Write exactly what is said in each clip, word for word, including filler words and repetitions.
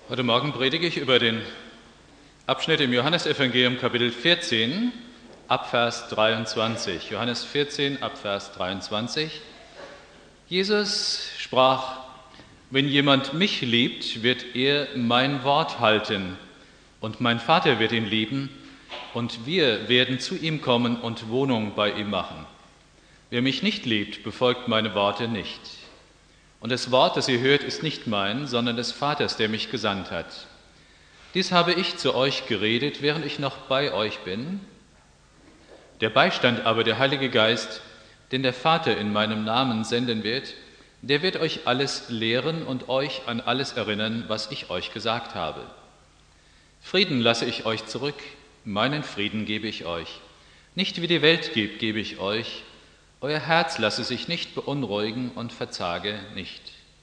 Heute Morgen predige ich über den Abschnitt im Johannesevangelium Kapitel vierzehn, ab Vers dreiundzwanzig. Johannes vierzehn, ab Vers dreiundzwanzig. Jesus sprach: Wenn jemand mich liebt, wird er mein Wort halten, und mein Vater wird ihn lieben, und wir werden zu ihm kommen und Wohnung bei ihm machen. Wer mich nicht liebt, befolgt meine Worte nicht. Und das Wort, das ihr hört, ist nicht mein, sondern des Vaters, der mich gesandt hat. Dies habe ich zu euch geredet, während ich noch bei euch bin. Der Beistand aber, der Heilige Geist, den der Vater in meinem Namen senden wird, der wird euch alles lehren und euch an alles erinnern, was ich euch gesagt habe. Frieden lasse ich euch zurück, meinen Frieden gebe ich euch. Nicht wie die Welt gibt, gebe ich euch. Euer Herz lasse sich nicht beunruhigen und verzage nicht.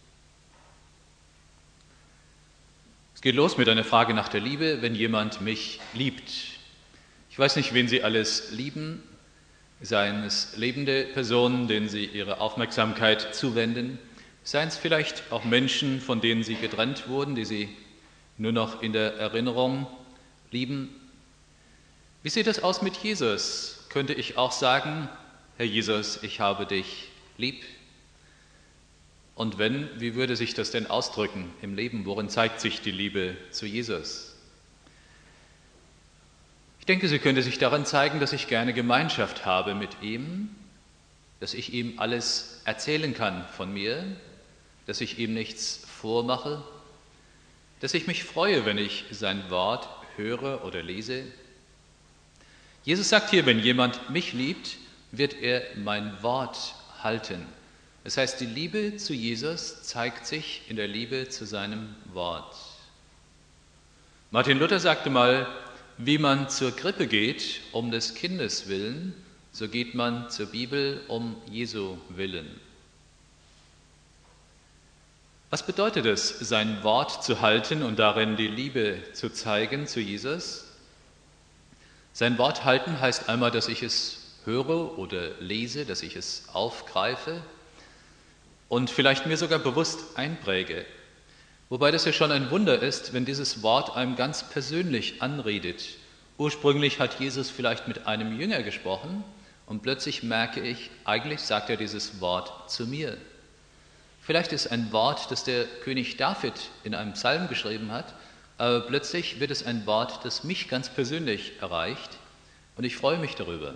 Es geht los mit einer Frage nach der Liebe, wenn jemand mich liebt. Ich weiß nicht, wen Sie alles lieben, seien es lebende Personen, denen Sie Ihre Aufmerksamkeit zuwenden, seien es vielleicht auch Menschen, von denen Sie getrennt wurden, die Sie nur noch in der Erinnerung lieben. Wie sieht es aus mit Jesus? Könnte ich auch sagen: Herr Jesus, ich habe dich lieb. Und wenn, wie würde sich das denn ausdrücken im Leben? Worin zeigt sich die Liebe zu Jesus? Ich denke, sie könnte sich daran zeigen, dass ich gerne Gemeinschaft habe mit ihm, dass ich ihm alles erzählen kann von mir, dass ich ihm nichts vormache, dass ich mich freue, wenn ich sein Wort höre oder lese. Jesus sagt hier, wenn jemand mich liebt, wird er mein Wort halten. Das heißt, die Liebe zu Jesus zeigt sich in der Liebe zu seinem Wort. Martin Luther sagte mal, wie man zur Krippe geht, um des Kindes willen, so geht man zur Bibel um Jesu willen. Was bedeutet es, sein Wort zu halten und darin die Liebe zu zeigen zu Jesus? Sein Wort halten heißt einmal, dass ich es höre oder lese, dass ich es aufgreife und vielleicht mir sogar bewusst einpräge. Wobei das ja schon ein Wunder ist, wenn dieses Wort einem ganz persönlich anredet. Ursprünglich hat Jesus vielleicht mit einem Jünger gesprochen und plötzlich merke ich, eigentlich sagt er dieses Wort zu mir. Vielleicht ist ein Wort, das der König David in einem Psalm geschrieben hat, aber plötzlich wird es ein Wort, das mich ganz persönlich erreicht und ich freue mich darüber.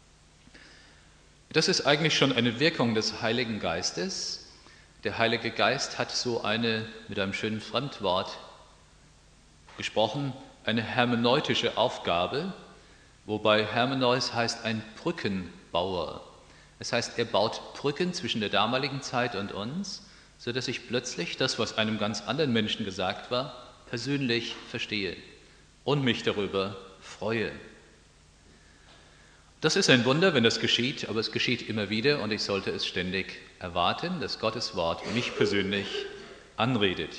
Das ist eigentlich schon eine Wirkung des Heiligen Geistes. Der Heilige Geist hat so eine, mit einem schönen Fremdwort gesprochen, eine hermeneutische Aufgabe, wobei Hermeneus heißt ein Brückenbauer. Das heißt, er baut Brücken zwischen der damaligen Zeit und uns, sodass ich plötzlich das, was einem ganz anderen Menschen gesagt war, persönlich verstehe und mich darüber freue. Das ist ein Wunder, wenn das geschieht, aber es geschieht immer wieder und ich sollte es ständig erwarten, dass Gottes Wort mich persönlich anredet.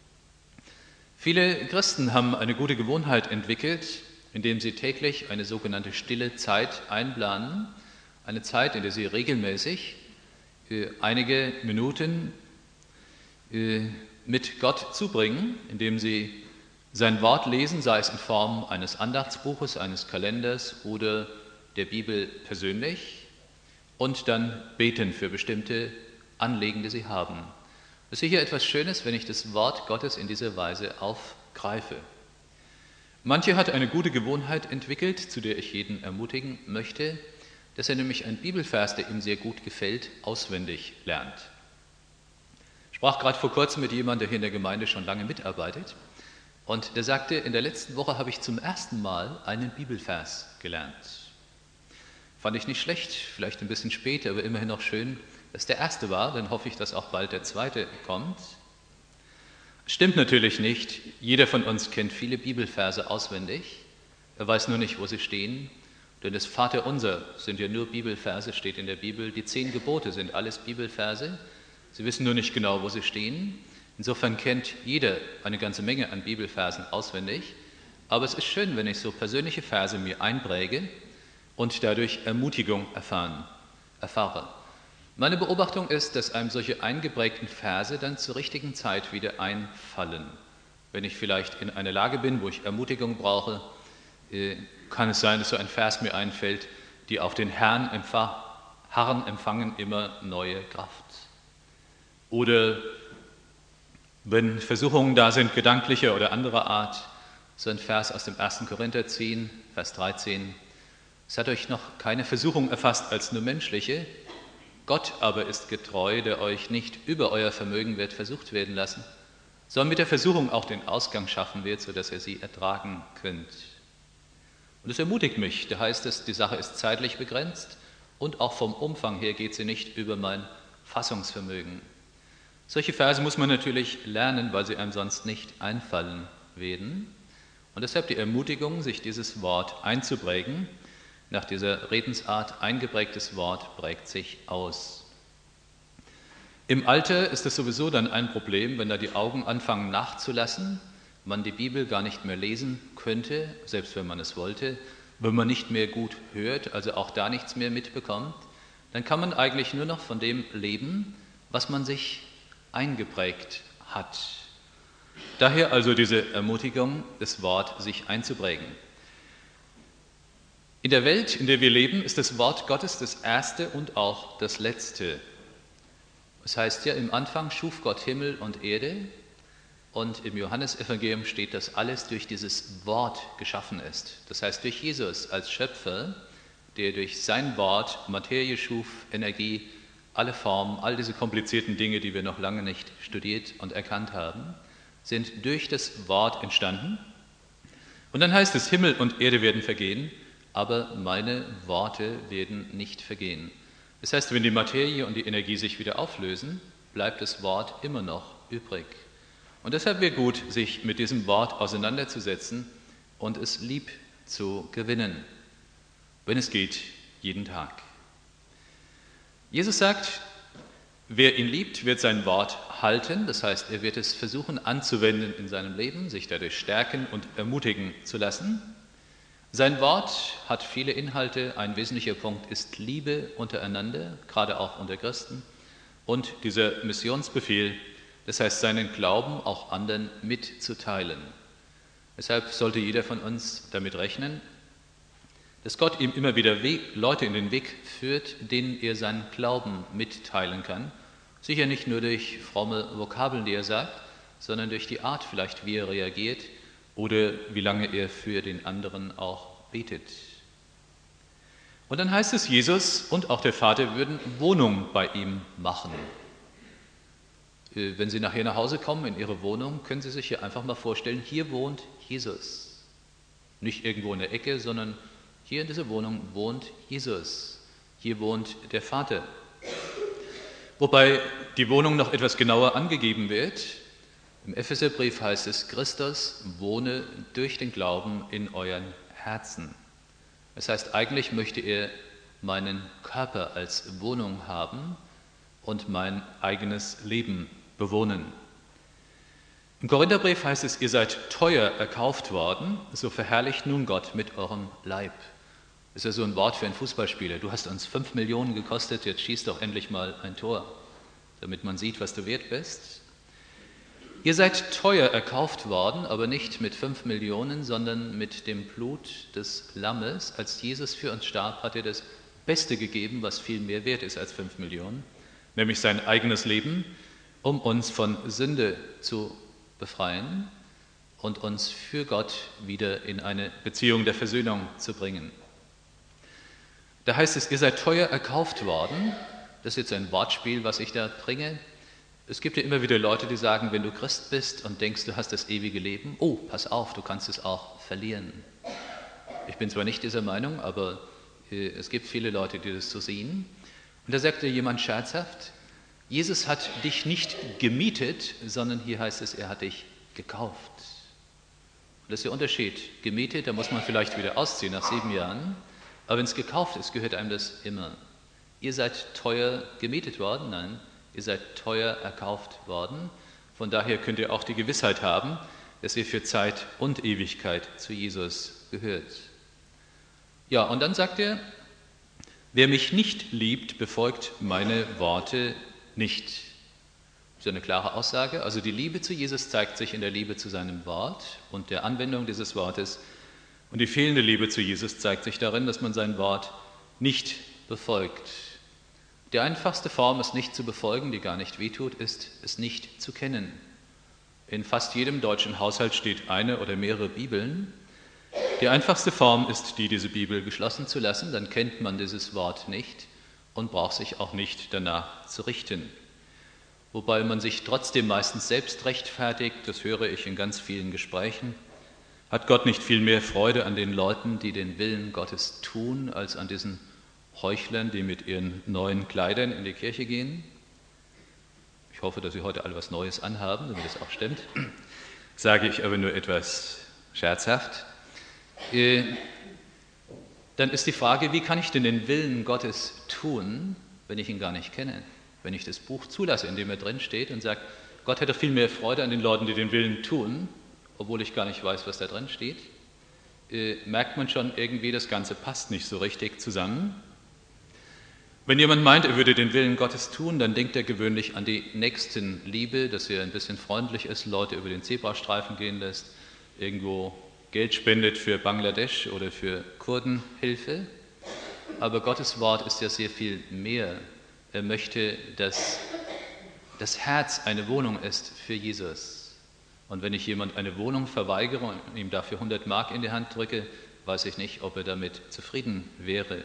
Viele Christen haben eine gute Gewohnheit entwickelt, indem sie täglich eine sogenannte stille Zeit einplanen, eine Zeit, in der sie regelmäßig äh, einige Minuten äh, mit Gott zubringen, indem sie sein Wort lesen, sei es in Form eines Andachtsbuches, eines Kalenders oder der Bibel persönlich und dann beten für bestimmte Anliegen, die sie haben. Es ist sicher etwas Schönes, wenn ich das Wort Gottes in dieser Weise aufgreife. Manche hat eine gute Gewohnheit entwickelt, zu der ich jeden ermutigen möchte, dass er nämlich einen Bibelvers, der ihm sehr gut gefällt, auswendig lernt. Ich sprach gerade vor kurzem mit jemandem, der hier in der Gemeinde schon lange mitarbeitet, und der sagte, in der letzten Woche habe ich zum ersten Mal einen Bibelvers gelernt. Fand ich nicht schlecht, vielleicht ein bisschen spät, aber immerhin noch schön, dass der erste war, dann hoffe ich, dass auch bald der zweite kommt. Stimmt natürlich nicht, jeder von uns kennt viele Bibelverse auswendig, er weiß nur nicht, wo sie stehen, denn das Vaterunser sind ja nur Bibelverse, steht in der Bibel, die zehn Gebote sind alles Bibelverse, sie wissen nur nicht genau, wo sie stehen. Insofern kennt jeder eine ganze Menge an Bibelversen auswendig, aber es ist schön, wenn ich so persönliche Verse mir einpräge und dadurch Ermutigung erfahren, erfahre. Meine Beobachtung ist, dass einem solche eingeprägten Verse dann zur richtigen Zeit wieder einfallen. Wenn ich vielleicht in einer Lage bin, wo ich Ermutigung brauche, kann es sein, dass so ein Vers mir einfällt, die auf den Herrn harren, empfangen immer neue Kraft. Oder wenn Versuchungen da sind, gedanklicher oder anderer Art, so ein Vers aus dem ersten Korinther zehn, Vers dreizehn. Es hat euch noch keine Versuchung erfasst als nur menschliche, Gott aber ist getreu, der euch nicht über euer Vermögen wird versucht werden lassen, sondern mit der Versuchung auch den Ausgang schaffen wird, sodass ihr sie ertragen könnt. Und es ermutigt mich, da heißt es, die Sache ist zeitlich begrenzt und auch vom Umfang her geht sie nicht über mein Fassungsvermögen. Solche Verse muss man natürlich lernen, weil sie einem sonst nicht einfallen werden. Und deshalb die Ermutigung, sich dieses Wort einzuprägen. Nach dieser Redensart, eingeprägtes Wort prägt sich aus. Im Alter ist es sowieso dann ein Problem, wenn da die Augen anfangen nachzulassen, man die Bibel gar nicht mehr lesen könnte, selbst wenn man es wollte, wenn man nicht mehr gut hört, also auch da nichts mehr mitbekommt, dann kann man eigentlich nur noch von dem leben, was man sich eingeprägt hat. Daher also diese Ermutigung, das Wort sich einzuprägen. In der Welt, in der wir leben, ist das Wort Gottes das Erste und auch das Letzte. Es heißt ja, im Anfang schuf Gott Himmel und Erde und im Johannesevangelium steht, dass alles durch dieses Wort geschaffen ist. Das heißt, durch Jesus als Schöpfer, der durch sein Wort Materie schuf, Energie, alle Formen, all diese komplizierten Dinge, die wir noch lange nicht studiert und erkannt haben, sind durch das Wort entstanden. Und dann heißt es, Himmel und Erde werden vergehen, aber meine Worte werden nicht vergehen. Das heißt, wenn die Materie und die Energie sich wieder auflösen, bleibt das Wort immer noch übrig. Und deshalb wäre gut, sich mit diesem Wort auseinanderzusetzen und es lieb zu gewinnen, wenn es geht, jeden Tag. Jesus sagt, wer ihn liebt, wird sein Wort halten, das heißt, er wird es versuchen anzuwenden in seinem Leben, sich dadurch stärken und ermutigen zu lassen. Sein Wort hat viele Inhalte, ein wesentlicher Punkt ist Liebe untereinander, gerade auch unter Christen, und dieser Missionsbefehl, das heißt, seinen Glauben auch anderen mitzuteilen. Deshalb sollte jeder von uns damit rechnen, dass Gott ihm immer wieder Weg, Leute in den Weg führt, denen er seinen Glauben mitteilen kann. Sicher nicht nur durch fromme Vokabeln, die er sagt, sondern durch die Art vielleicht, wie er reagiert oder wie lange er für den anderen auch betet. Und dann heißt es, Jesus und auch der Vater würden Wohnung bei ihm machen. Wenn Sie nachher nach Hause kommen in Ihre Wohnung, können Sie sich hier einfach mal vorstellen, hier wohnt Jesus. Nicht irgendwo in der Ecke, sondern hier in dieser Wohnung wohnt Jesus. Hier wohnt der Vater. Wobei die Wohnung noch etwas genauer angegeben wird. Im Epheserbrief heißt es, Christus wohne durch den Glauben in euren Herzen. Das heißt, eigentlich möchte er meinen Körper als Wohnung haben und mein eigenes Leben bewohnen. Im Korintherbrief heißt es, ihr seid teuer erkauft worden, so verherrlicht nun Gott mit eurem Leib. Das ist ja so ein Wort für einen Fußballspieler. Du hast uns fünf Millionen gekostet, jetzt schieß doch endlich mal ein Tor, damit man sieht, was du wert bist. Ihr seid teuer erkauft worden, aber nicht mit fünf Millionen, sondern mit dem Blut des Lammes. Als Jesus für uns starb, hat er das Beste gegeben, was viel mehr wert ist als fünf Millionen, nämlich sein eigenes Leben, um uns von Sünde zu befreien und uns für Gott wieder in eine Beziehung der Versöhnung zu bringen. Da heißt es, ihr seid teuer erkauft worden. Das ist jetzt ein Wortspiel, was ich da bringe. Es gibt ja immer wieder Leute, die sagen, wenn du Christ bist und denkst, du hast das ewige Leben, oh, pass auf, du kannst es auch verlieren. Ich bin zwar nicht dieser Meinung, aber äh, es gibt viele Leute, die das so sehen. Und da sagte jemand scherzhaft, Jesus hat dich nicht gemietet, sondern hier heißt es, er hat dich gekauft. Und das ist der Unterschied. Gemietet, da muss man vielleicht wieder ausziehen nach sieben Jahren. Aber wenn es gekauft ist, gehört einem das immer. Ihr seid teuer gemietet worden? Nein, ihr seid teuer erkauft worden. Von daher könnt ihr auch die Gewissheit haben, dass ihr für Zeit und Ewigkeit zu Jesus gehört. Ja, und dann sagt er, wer mich nicht liebt, befolgt meine Worte nicht. Das ist eine klare Aussage. Also die Liebe zu Jesus zeigt sich in der Liebe zu seinem Wort und der Anwendung dieses Wortes. Und die fehlende Liebe zu Jesus zeigt sich darin, dass man sein Wort nicht befolgt. Die einfachste Form, es nicht zu befolgen, die gar nicht wehtut, ist, es nicht zu kennen. In fast jedem deutschen Haushalt steht eine oder mehrere Bibeln. Die einfachste Form ist die, diese Bibel geschlossen zu lassen, dann kennt man dieses Wort nicht und braucht sich auch nicht danach zu richten. Wobei man sich trotzdem meistens selbst rechtfertigt, das höre ich in ganz vielen Gesprächen. Hat Gott nicht viel mehr Freude an den Leuten, die den Willen Gottes tun, als an diesen Heuchlern, die mit ihren neuen Kleidern in die Kirche gehen? Ich hoffe, dass Sie heute alle was Neues anhaben, damit es auch stimmt. Sage ich aber nur etwas scherzhaft. Äh, dann ist die Frage, wie kann ich denn den Willen Gottes tun, wenn ich ihn gar nicht kenne? Wenn ich das Buch zulasse, in dem er drin steht und sage, Gott hätte viel mehr Freude an den Leuten, die den Willen tun, obwohl ich gar nicht weiß, was da drin steht, äh, merkt man schon irgendwie, das Ganze passt nicht so richtig zusammen. Wenn jemand meint, er würde den Willen Gottes tun, dann denkt er gewöhnlich an die Nächstenliebe, dass er ein bisschen freundlich ist, Leute über den Zebrastreifen gehen lässt, irgendwo Geld spendet für Bangladesch oder für Kurdenhilfe. Aber Gottes Wort ist ja sehr viel mehr. Er möchte, dass das Herz eine Wohnung ist für Jesus. Und wenn ich jemand eine Wohnung verweigere und ihm dafür hundert Mark in die Hand drücke, weiß ich nicht, ob er damit zufrieden wäre.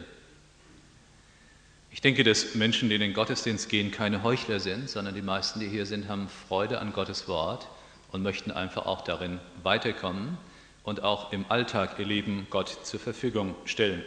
Ich denke, dass Menschen, die in den Gottesdienst gehen, keine Heuchler sind, sondern die meisten, die hier sind, haben Freude an Gottes Wort und möchten einfach auch darin weiterkommen und auch im Alltag ihr Leben Gott zur Verfügung stellen.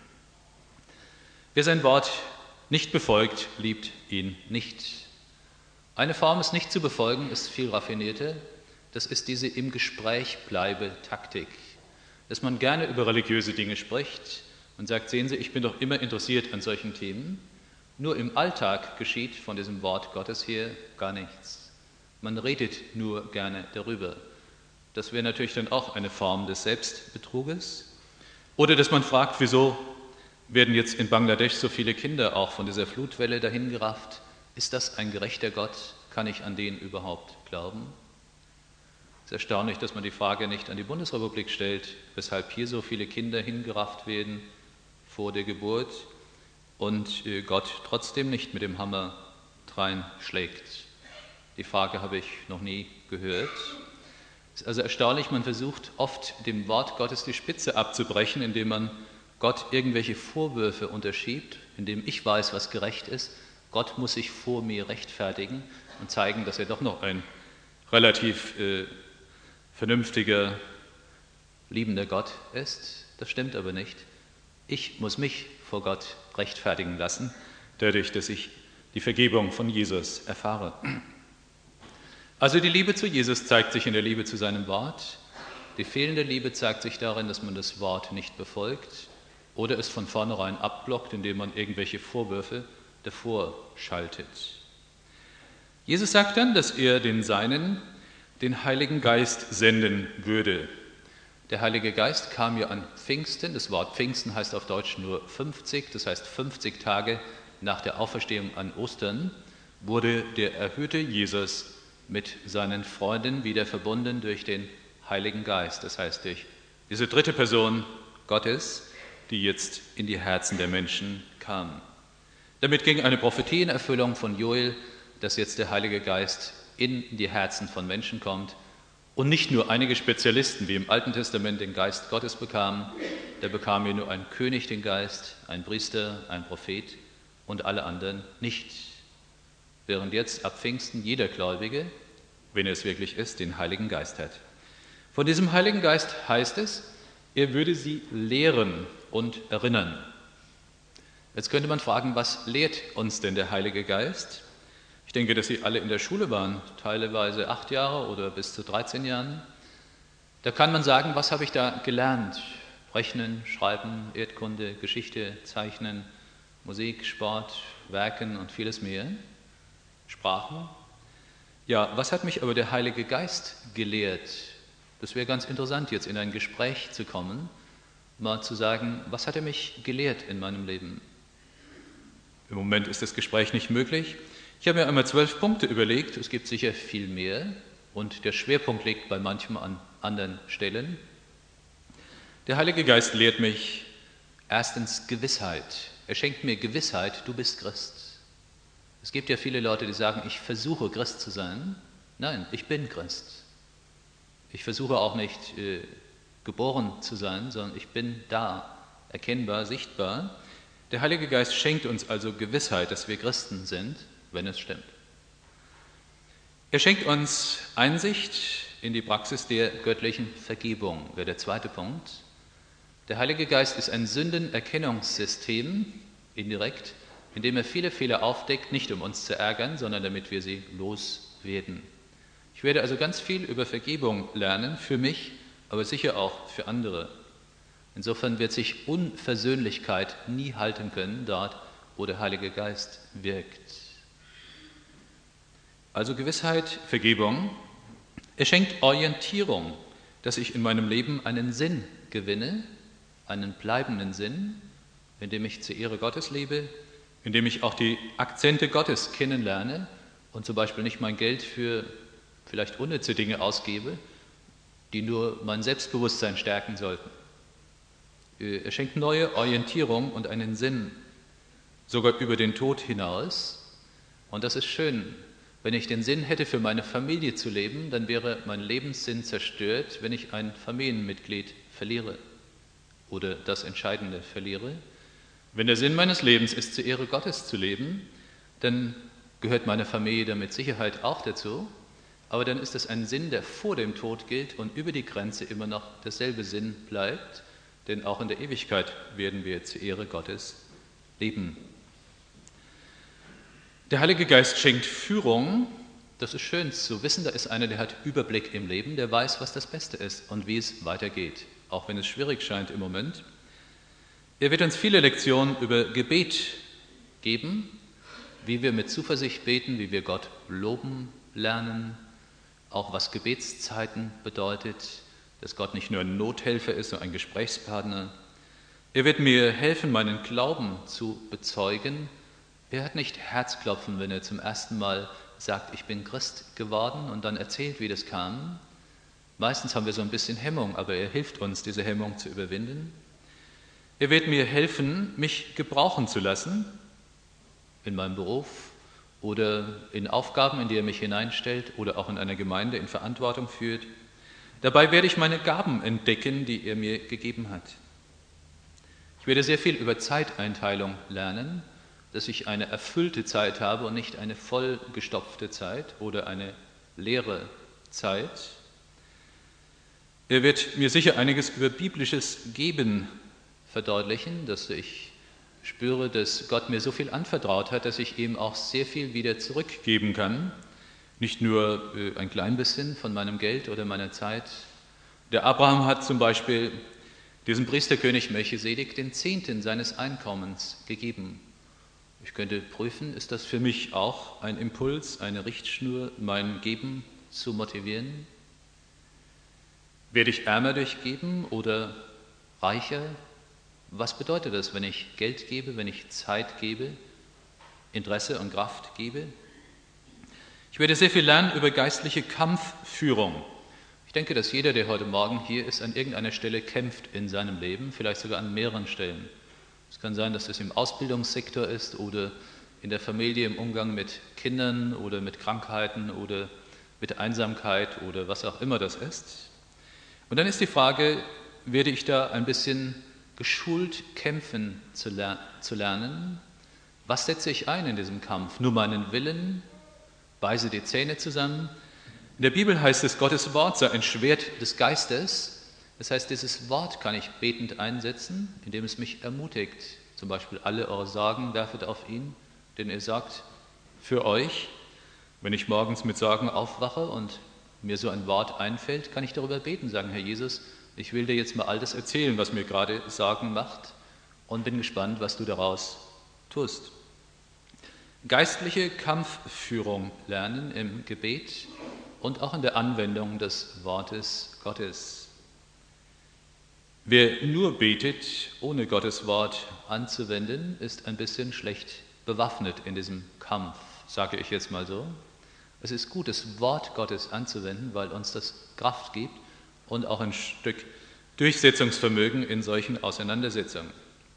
Wer sein Wort nicht befolgt, liebt ihn nicht. Eine Form, es nicht zu befolgen, ist viel raffinierter. Das ist diese im Gespräch bleibe Taktik. Dass man gerne über religiöse Dinge spricht und sagt, sehen Sie, ich bin doch immer interessiert an solchen Themen. Nur im Alltag geschieht von diesem Wort Gottes her gar nichts. Man redet nur gerne darüber. Das wäre natürlich dann auch eine Form des Selbstbetruges. Oder dass man fragt, wieso werden jetzt in Bangladesch so viele Kinder auch von dieser Flutwelle dahingerafft? Ist das ein gerechter Gott? Kann ich an den überhaupt glauben? Es ist erstaunlich, dass man die Frage nicht an die Bundesrepublik stellt, weshalb hier so viele Kinder hingerafft werden vor der Geburt und Gott trotzdem nicht mit dem Hammer dreinschlägt. Die Frage habe ich noch nie gehört. Es ist also erstaunlich, man versucht oft dem Wort Gottes die Spitze abzubrechen, indem man Gott irgendwelche Vorwürfe unterschiebt, indem ich weiß, was gerecht ist. Gott muss sich vor mir rechtfertigen und zeigen, dass er doch noch ein relativ äh, vernünftiger, liebender Gott ist. Das stimmt aber nicht. Ich muss mich vor Gott rechtfertigen lassen, dadurch, dass ich die Vergebung von Jesus erfahre. Also die Liebe zu Jesus zeigt sich in der Liebe zu seinem Wort. Die fehlende Liebe zeigt sich darin, dass man das Wort nicht befolgt oder es von vornherein abblockt, indem man irgendwelche Vorwürfe davor schaltet. Jesus sagt dann, dass er den Seinen den Heiligen Geist senden würde. Der Heilige Geist kam ja an Pfingsten. Das Wort Pfingsten heißt auf Deutsch nur fünfzig, das heißt fünfzig Tage nach der Auferstehung an Ostern wurde der erhöhte Jesus mit seinen Freunden wieder verbunden durch den Heiligen Geist. Das heißt durch diese dritte Person Gottes, die jetzt in die Herzen der Menschen kam. Damit ging eine Prophetie in Erfüllung von Joel, dass jetzt der Heilige Geist in die Herzen von Menschen kommt und nicht nur einige Spezialisten, wie im Alten Testament den Geist Gottes bekamen, da bekam ja nur ein König den Geist, ein Priester, ein Prophet und alle anderen nicht. Während jetzt ab Pfingsten jeder Gläubige, wenn er es wirklich ist, den Heiligen Geist hat. Von diesem Heiligen Geist heißt es, er würde sie lehren und erinnern. Jetzt könnte man fragen, was lehrt uns denn der Heilige Geist? Ich denke, dass Sie alle in der Schule waren, teilweise acht Jahre oder bis zu dreizehn Jahren. Da kann man sagen, was habe ich da gelernt? Rechnen, Schreiben, Erdkunde, Geschichte, Zeichnen, Musik, Sport, Werken und vieles mehr. Sprachen. Ja, was hat mich aber der Heilige Geist gelehrt? Das wäre ganz interessant, jetzt in ein Gespräch zu kommen, mal zu sagen, was hat er mich gelehrt in meinem Leben? Im Moment ist das Gespräch nicht möglich. Ich habe mir einmal zwölf Punkte überlegt, es gibt sicher viel mehr und der Schwerpunkt liegt bei manchem an anderen Stellen. Der Heilige Geist lehrt mich erstens Gewissheit. Er schenkt mir Gewissheit, du bist Christ. Es gibt ja viele Leute, die sagen, ich versuche Christ zu sein. Nein, ich bin Christ. Ich versuche auch nicht äh, geboren zu sein, sondern ich bin da, erkennbar, sichtbar. Der Heilige Geist schenkt uns also Gewissheit, dass wir Christen sind, wenn es stimmt. Er schenkt uns Einsicht in die Praxis der göttlichen Vergebung, wäre der zweite Punkt. Der Heilige Geist ist ein Sündenerkennungssystem, indirekt, in dem er viele Fehler aufdeckt, nicht um uns zu ärgern, sondern damit wir sie loswerden. Ich werde also ganz viel über Vergebung lernen, für mich, aber sicher auch für andere. Insofern wird sich Unversöhnlichkeit nie halten können, dort, wo der Heilige Geist wirkt. Also Gewissheit, Vergebung. Er schenkt Orientierung, dass ich in meinem Leben einen Sinn gewinne, einen bleibenden Sinn, indem ich zur Ehre Gottes lebe, indem ich auch die Akzente Gottes kennenlerne und zum Beispiel nicht mein Geld für vielleicht unnütze Dinge ausgebe, die nur mein Selbstbewusstsein stärken sollten. Er schenkt neue Orientierung und einen Sinn, sogar über den Tod hinaus. Und das ist schön. Wenn ich den Sinn hätte, für meine Familie zu leben, dann wäre mein Lebenssinn zerstört, wenn ich ein Familienmitglied verliere oder das Entscheidende verliere. Wenn der Sinn meines Lebens ist, zur Ehre Gottes zu leben, dann gehört meine Familie da mit Sicherheit auch dazu. Aber dann ist es ein Sinn, der vor dem Tod gilt und über die Grenze immer noch derselbe Sinn bleibt, denn auch in der Ewigkeit werden wir zur Ehre Gottes leben. Der Heilige Geist schenkt Führung. Das ist schön zu wissen, da ist einer, der hat Überblick im Leben, der weiß, was das Beste ist und wie es weitergeht, auch wenn es schwierig scheint im Moment. Er wird uns viele Lektionen über Gebet geben, wie wir mit Zuversicht beten, wie wir Gott loben lernen, auch was Gebetszeiten bedeutet, dass Gott nicht nur ein Nothelfer ist, sondern ein Gesprächspartner. Er wird mir helfen, meinen Glauben zu bezeugen. Wer hat nicht Herzklopfen, wenn er zum ersten Mal sagt, ich bin Christ geworden und dann erzählt, wie das kam? Meistens haben wir so ein bisschen Hemmung, aber er hilft uns, diese Hemmung zu überwinden. Er wird mir helfen, mich gebrauchen zu lassen in meinem Beruf oder in Aufgaben, in die er mich hineinstellt oder auch in einer Gemeinde in Verantwortung führt. Dabei werde ich meine Gaben entdecken, die er mir gegeben hat. Ich werde sehr viel über Zeiteinteilung lernen, dass ich eine erfüllte Zeit habe und nicht eine vollgestopfte Zeit oder eine leere Zeit. Er wird mir sicher einiges über biblisches Geben verdeutlichen, dass ich spüre, dass Gott mir so viel anvertraut hat, dass ich ihm auch sehr viel wieder zurückgeben kann. Nicht nur ein klein bisschen von meinem Geld oder meiner Zeit. Der Abraham hat zum Beispiel diesem Priesterkönig Melchisedek den Zehnten seines Einkommens gegeben. Ich könnte prüfen, ist das für mich auch ein Impuls, eine Richtschnur, mein Geben zu motivieren? Werde ich ärmer durch Geben oder reicher? Was bedeutet das, wenn ich Geld gebe, wenn ich Zeit gebe, Interesse und Kraft gebe? Ich werde sehr viel lernen über geistliche Kampfführung. Ich denke, dass jeder, der heute Morgen hier ist, an irgendeiner Stelle kämpft in seinem Leben, vielleicht sogar an mehreren Stellen. Es kann sein, dass das im Ausbildungssektor ist oder in der Familie im Umgang mit Kindern oder mit Krankheiten oder mit Einsamkeit oder was auch immer das ist. Und dann ist die Frage, werde ich da ein bisschen geschult kämpfen zu, ler- zu lernen? Was setze ich ein in diesem Kampf? Nur meinen Willen? Beiße die Zähne zusammen? In der Bibel heißt es, Gottes Wort sei ein Schwert des Geistes. Das heißt, dieses Wort kann ich betend einsetzen, indem es mich ermutigt. Zum Beispiel, alle eure Sorgen werfet auf ihn, denn er sagt, für euch, wenn ich morgens mit Sorgen aufwache und mir so ein Wort einfällt, kann ich darüber beten, sagen, Herr Jesus, ich will dir jetzt mal all das erzählen, was mir gerade Sorgen macht und bin gespannt, was du daraus tust. Geistliche Kampfführung lernen im Gebet und auch in der Anwendung des Wortes Gottes. Wer nur betet, ohne Gottes Wort anzuwenden, ist ein bisschen schlecht bewaffnet in diesem Kampf. sage ich jetzt mal so. Es ist gut, das Wort Gottes anzuwenden, weil uns das Kraft gibt und auch ein Stück Durchsetzungsvermögen in solchen Auseinandersetzungen.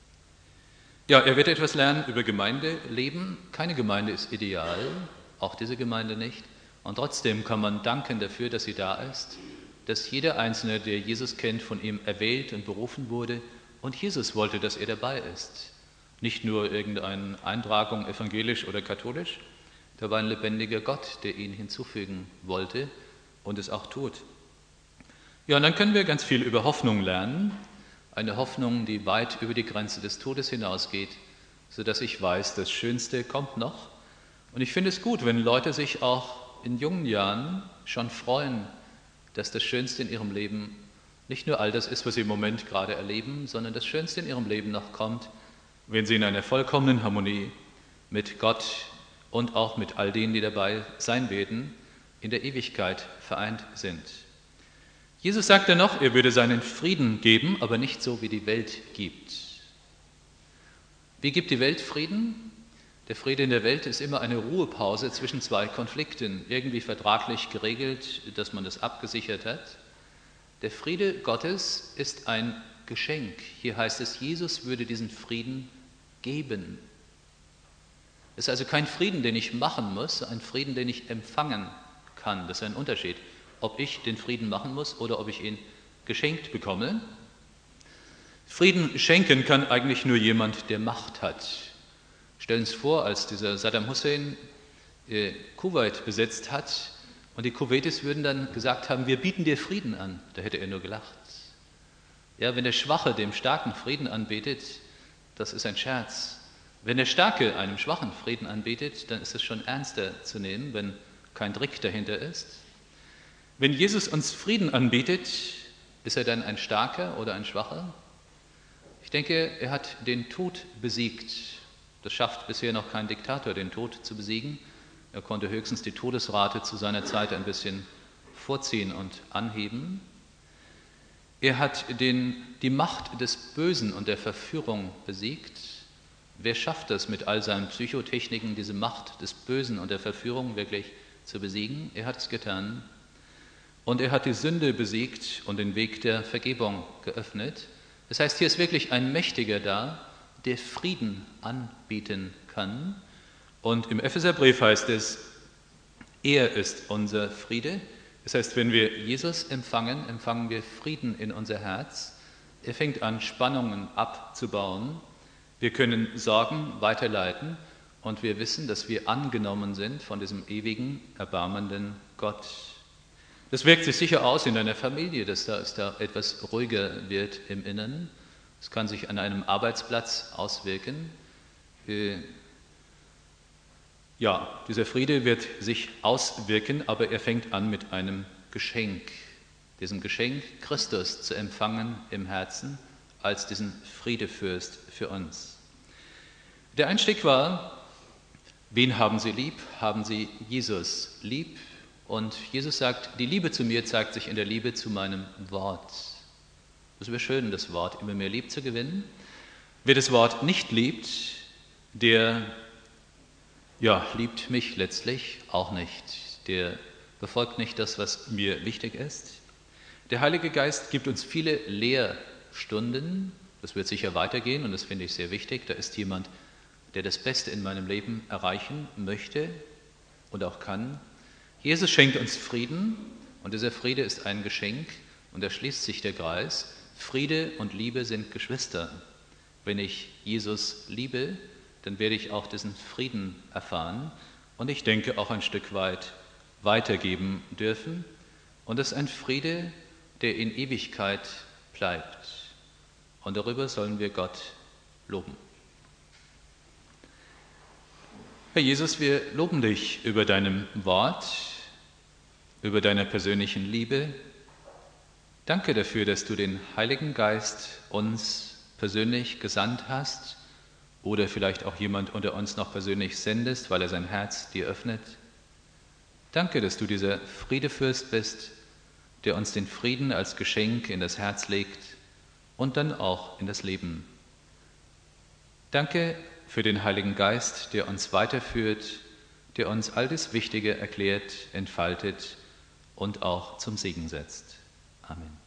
Ja, er wird etwas lernen über Gemeindeleben. Keine Gemeinde ist ideal, auch diese Gemeinde nicht. Und trotzdem kann man danken dafür, dass sie da ist, dass jeder Einzelne, der Jesus kennt, von ihm erwählt und berufen wurde. Und Jesus wollte, dass er dabei ist. Nicht nur irgendeine Eintragung, evangelisch oder katholisch. Da war ein lebendiger Gott, der ihn hinzufügen wollte und es auch tut. Ja, und dann können wir ganz viel über Hoffnung lernen. Eine Hoffnung, die weit über die Grenze des Todes hinausgeht, sodass ich weiß, das Schönste kommt noch. Und ich finde es gut, wenn Leute sich auch in jungen Jahren schon freuen, dass das Schönste in ihrem Leben nicht nur all das ist, was sie im Moment gerade erleben, sondern das Schönste in ihrem Leben noch kommt, wenn sie in einer vollkommenen Harmonie mit Gott und auch mit all denen, die dabei sein werden, in der Ewigkeit vereint sind. Jesus sagte noch, er würde seinen Frieden geben, aber nicht so, wie die Welt gibt. Wie gibt die Welt Frieden? Der Friede in der Welt ist immer eine Ruhepause zwischen zwei Konflikten, irgendwie vertraglich geregelt, dass man das abgesichert hat. Der Friede Gottes ist ein Geschenk. Hier heißt es, Jesus würde diesen Frieden geben. Es ist also kein Frieden, den ich machen muss, ein Frieden, den ich empfangen kann. Das ist ein Unterschied, ob ich den Frieden machen muss oder ob ich ihn geschenkt bekomme. Frieden schenken kann eigentlich nur jemand, der Macht hat. Stellen Sie sich vor, als dieser Saddam Hussein äh, Kuwait besetzt hat und die Kuwaitis würden dann gesagt haben, wir bieten dir Frieden an. Da hätte er nur gelacht. Ja, wenn der Schwache dem Starken Frieden anbietet, das ist ein Scherz. Wenn der Starke einem Schwachen Frieden anbietet, dann ist es schon ernster zu nehmen, wenn kein Trick dahinter ist. Wenn Jesus uns Frieden anbietet, ist er dann ein Starker oder ein Schwacher? Ich denke, er hat den Tod besiegt. Das schafft bisher noch kein Diktator, den Tod zu besiegen. Er konnte höchstens die Todesrate zu seiner Zeit ein bisschen vorziehen und anheben. Er hat den, die Macht des Bösen und der Verführung besiegt. Wer schafft es mit all seinen Psychotechniken, diese Macht des Bösen und der Verführung wirklich zu besiegen? Er hat es getan. Und er hat die Sünde besiegt und den Weg der Vergebung geöffnet. Das heißt, hier ist wirklich ein Mächtiger da, der Frieden anbieten kann. Und im Epheserbrief heißt es, er ist unser Friede. Das heißt, wenn wir Jesus empfangen, empfangen wir Frieden in unser Herz. Er fängt an, Spannungen abzubauen. Wir können Sorgen weiterleiten und wir wissen, dass wir angenommen sind von diesem ewigen, erbarmenden Gott. Das wirkt sich sicher aus in deiner Familie, dass da, dass da etwas ruhiger wird im Inneren. Es kann sich an einem Arbeitsplatz auswirken. Ja, dieser Friede wird sich auswirken, aber er fängt an mit einem Geschenk. Diesem Geschenk Christus zu empfangen im Herzen als diesen Friedefürst für uns. Der Einstieg war, wen haben Sie lieb? Haben Sie Jesus lieb? Und Jesus sagt, die Liebe zu mir zeigt sich in der Liebe zu meinem Wort. Es wäre schön, das Wort immer mehr lieb zu gewinnen. Wer das Wort nicht liebt, der ja, liebt mich letztlich auch nicht. Der befolgt nicht das, was mir wichtig ist. Der Heilige Geist gibt uns viele Lehrstunden. Das wird sicher weitergehen und das finde ich sehr wichtig. Da ist jemand, der das Beste in meinem Leben erreichen möchte und auch kann. Jesus schenkt uns Frieden und dieser Friede ist ein Geschenk und da schließt sich der Kreis. Friede und Liebe sind Geschwister. Wenn ich Jesus liebe, dann werde ich auch diesen Frieden erfahren und ich denke auch ein Stück weit weitergeben dürfen. Und das ist ein Friede, der in Ewigkeit bleibt. Und darüber sollen wir Gott loben. Herr Jesus, wir loben dich über deinem Wort, über deine persönlichen Liebe. Danke dafür, dass du den Heiligen Geist uns persönlich gesandt hast oder vielleicht auch jemand unter uns noch persönlich sendest, weil er sein Herz dir öffnet. Danke, dass du dieser Friedefürst bist, der uns den Frieden als Geschenk in das Herz legt und dann auch in das Leben. Danke für den Heiligen Geist, der uns weiterführt, der uns all das Wichtige erklärt, entfaltet und auch zum Segen setzt. Amen.